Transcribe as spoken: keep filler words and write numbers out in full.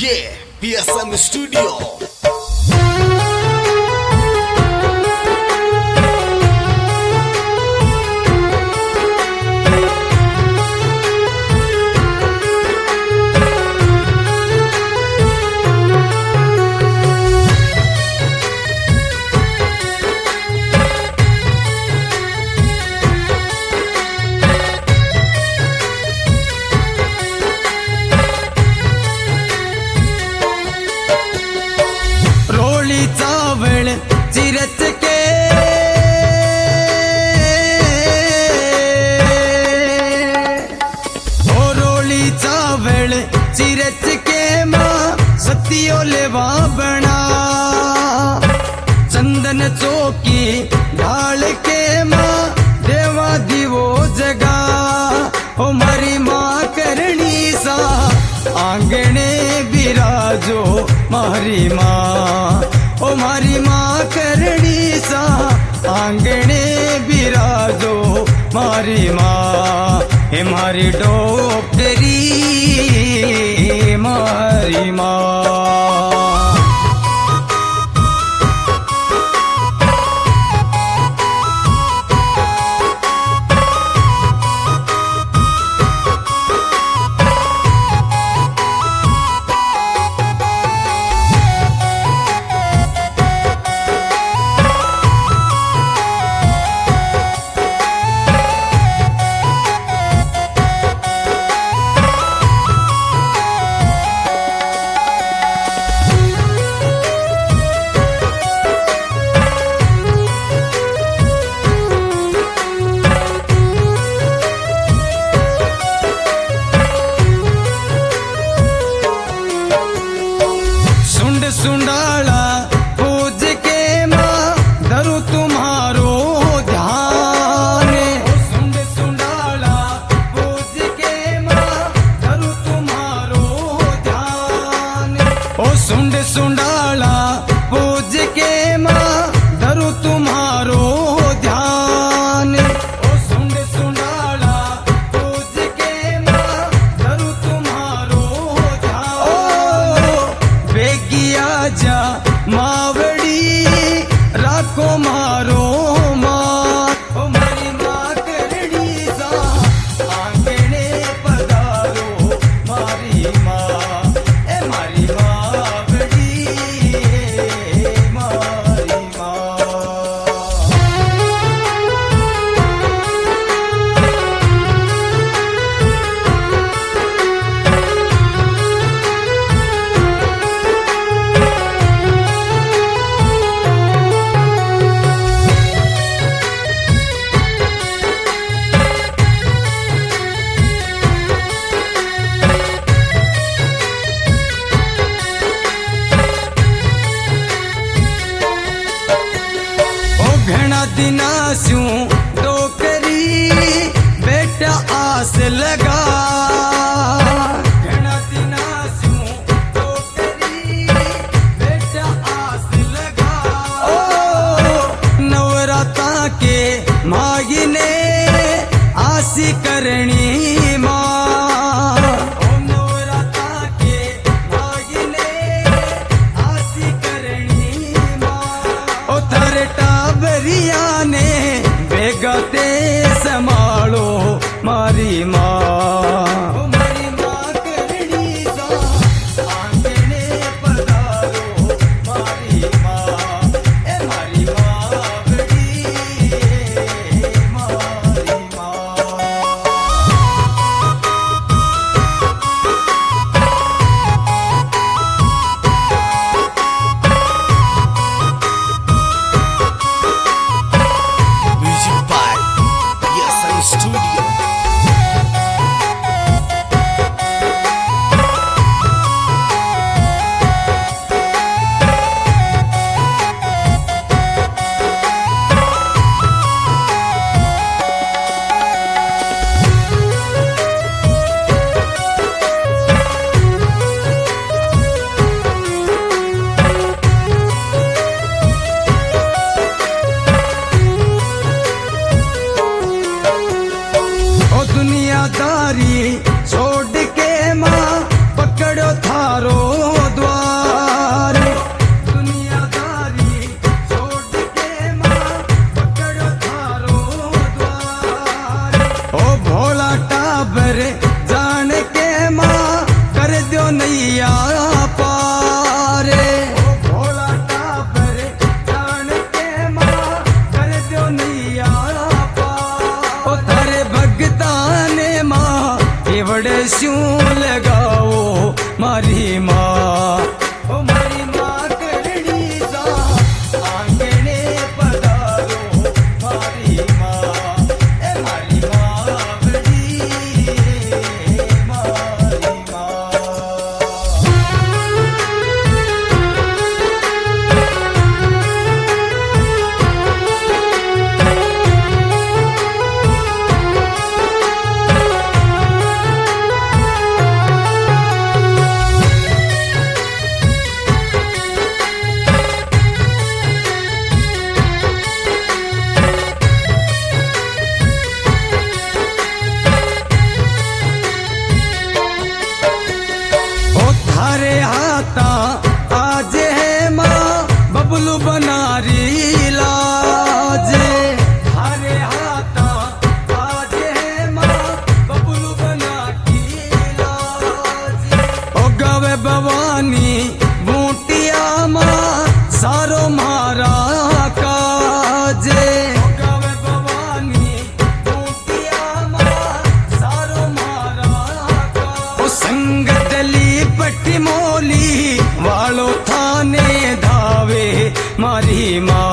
Yeah, P S M Studio. चावल चिरच के ओ रोली चावल चिरच के माँ सतियो लेवा बना चंदन चौकी ढाल के माँ देवा दिवो जगा ओ मारी माँ करनी सा आंगणे बिराजो मारी माँ ओ मारी माँ करणी सा आंगणे बिराजो मारी माँ हे मारी डोकरी मारी माँ। सुंडाला पूज के माँ धरू तुम्हारो ध्यान सुंड सुंडाला पूज के माँ धरू तुम्हारो ध्यान ओ सुंड सुंडाला पूज के माँ धरू तुम्हारो ध्यान ओ सुंड सुंडाला पूज के माँ धरू तुम्हारो ध्यान ओ बेगिया जा मावड़ी राखो मारो माँ ओ मारी माँ करणी सा आंगणे पधारो मारी माँ ए मारी मावड़ी मारी माँ। घना दिना स्यूं डोकरी बेटा आस लगा घना दिना स्यूं डोकरी बेटा आस लगा ओ नवराता के मागिने आसी करणी माँ ओ नवराता के मागिने आसी करणी माँ ओ थारे टाबरिया ने बेगते संभालो मारी माँ मारी माँ करणी सा आंगणे पधारो मारी माँ ए मारी मावड़ी मारी माँ। Music by P S M Studio. दुनियादारी छोड़ के माँ पकड़ो थारो नैया पारे ओ भोला टाबर जान के माँ कर दो नैया पार ओ थारे भगता ने माँ एवड़े शू लगाओ मारी माँ ओ मारी माँ करनी सा आंगने पधारो मारी माँ ए मारी माँ बड़ी मारी माँ थारे हाथा आज है माँ बबलू बनारी लाजे थारे हाथा आज है माँ बबलू बना की लाजे ओ गवे भवानी बूटिया माँ सारो मारा काजे ओ गवे भवानी बूटिया माँ सारो मारा काजे ओ संगतली पट्टी मोली वालो थाने धावे मारी माँ